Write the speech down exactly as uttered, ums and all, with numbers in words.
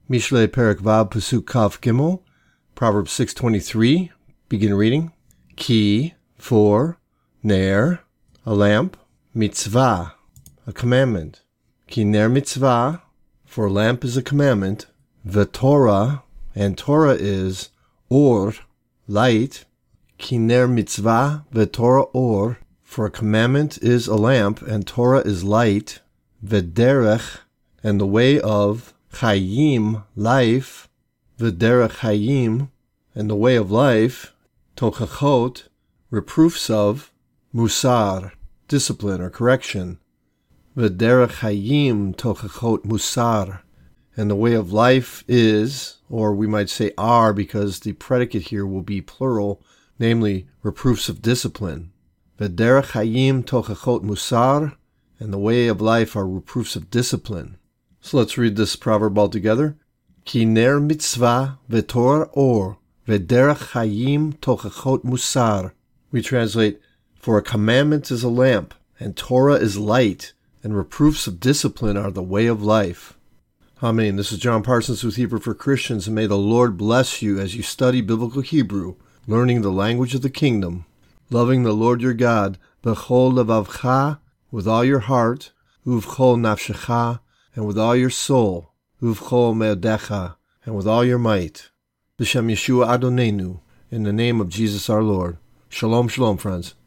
Mishle Perek Vav Pasuk Kaf Gimel, Proverbs six twenty-three, begin reading. Ki, for, ner, a lamp, mitzvah, a commandment. Ki ner mitzvah, for lamp is a commandment, v'torah, and Torah is or, light. Ki ner mitzvah, v'torah or, for a commandment is a lamp, and Torah is light, v'derech, and the way of Chayim, life, v'derech Chayim, and the way of life, tochachot, reproofs of, musar, discipline or correction, v'derech Chayim, tochachot musar, and the way of life is, or we might say are, because the predicate here will be plural, namely reproofs of discipline. V'derech Chayim, tochachot musar, and the way of life are reproofs of discipline. So let's read this proverb all together. Ki ner mitzvah v'torah or v'derech chayim tochachot musar. We translate, for a commandment is a lamp, and Torah is light, and reproofs of discipline are the way of life. Amen. This is John Parsons with Hebrew for Christians, and may the Lord bless you as you study biblical Hebrew, learning the language of the kingdom, loving the Lord your God, b'chol levavcha, with all your heart, uv'chol nafshecha, and with all your soul, uv'chol me'odecha, and with all your might. B'shem Yeshua Adonenu, in the name of Jesus our Lord. Shalom, shalom, friends.